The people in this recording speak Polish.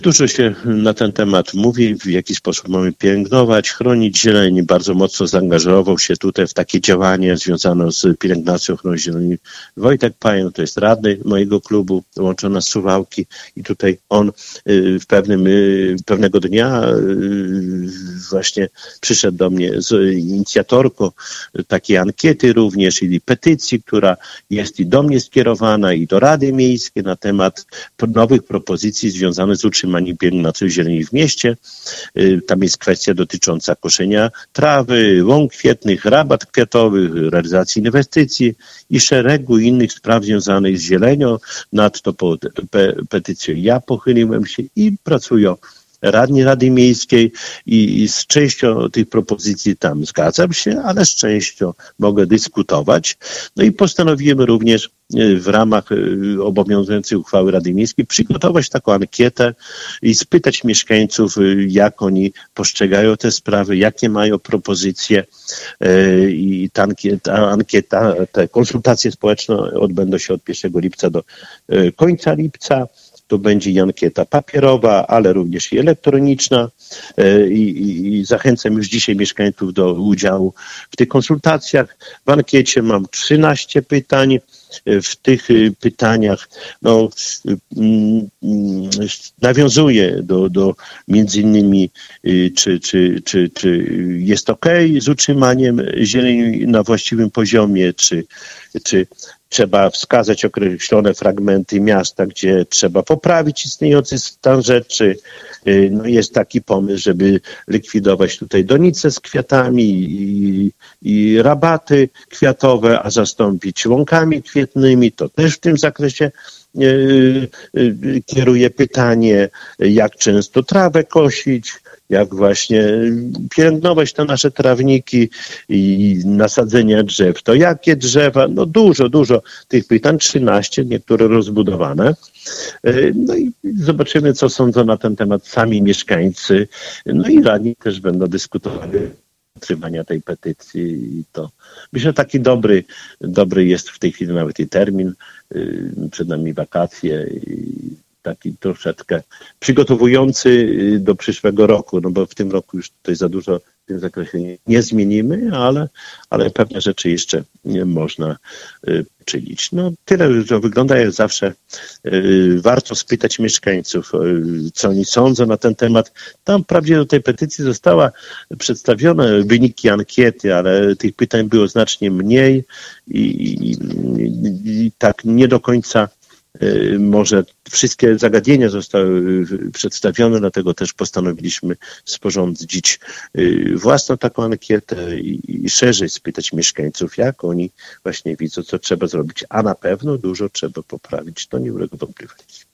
Dużo się na ten temat mówi, w jaki sposób mamy pielęgnować, chronić zieleń. Bardzo mocno zaangażował się tutaj w takie działanie związane z pielęgnacją, ochrony zieleni Wojtek Pajen, to jest radny mojego klubu, łączona z Suwałki i tutaj on pewnego dnia właśnie przyszedł do mnie z inicjatorką takiej ankiety również i petycji, która jest i do mnie skierowana i do Rady Miejskiej na temat nowych propozycji związanych z utrzymaniem pielęgnacji zieleni w mieście. Tam jest kwestia dotycząca koszenia trawy, łąk kwietnych, rabat kwiatowych, realizacji inwestycji i szeregu innych spraw związanych z zielenią. Nad tą petycją ja pochyliłem się i pracuję radni Rady Miejskiej i z częścią tych propozycji tam zgadzam się, ale z częścią mogę dyskutować. No i postanowiłem również w ramach obowiązującej uchwały Rady Miejskiej przygotować taką ankietę i spytać mieszkańców, jak oni postrzegają te sprawy, jakie mają propozycje i ta ankieta, te konsultacje społeczne odbędą się od 1 lipca do końca lipca. To będzie i ankieta papierowa, ale również i elektroniczna i zachęcam już dzisiaj mieszkańców do udziału w tych konsultacjach. W ankiecie mam 13 pytań. W tych pytaniach nawiązuję do między innymi czy jest okej z utrzymaniem zieleni na właściwym poziomie, czy trzeba wskazać określone fragmenty miasta, gdzie trzeba poprawić istniejący stan rzeczy. No jest taki pomysł, żeby likwidować tutaj donice z kwiatami i rabaty kwiatowe, a zastąpić łąkami kwietnymi. To też w tym zakresie kieruję pytanie, jak często trawę kosić, jak właśnie pielęgnować te nasze trawniki i nasadzenia drzew. To jakie drzewa? No dużo tych pytań, 13, niektóre rozbudowane. No i zobaczymy, co sądzą na ten temat sami mieszkańcy. No i radni też będą dyskutowali utrzymania tej petycji i to myślę, taki dobry jest w tej chwili nawet i termin, przed nami wakacje i taki troszeczkę przygotowujący do przyszłego roku, no bo w tym roku już tutaj za dużo w tym zakresie nie zmienimy, ale pewne rzeczy jeszcze nie można czynić. No tyle, że wygląda jak zawsze. Warto spytać mieszkańców, co oni sądzą na ten temat. Tam wprawdzie do tej petycji została przedstawione wyniki ankiety, ale tych pytań było znacznie mniej i tak nie do końca może wszystkie zagadnienia zostały przedstawione, dlatego też postanowiliśmy sporządzić własną taką ankietę i szerzej spytać mieszkańców, jak oni właśnie widzą, co trzeba zrobić, a na pewno dużo trzeba poprawić, to nie ulega wątpliwości.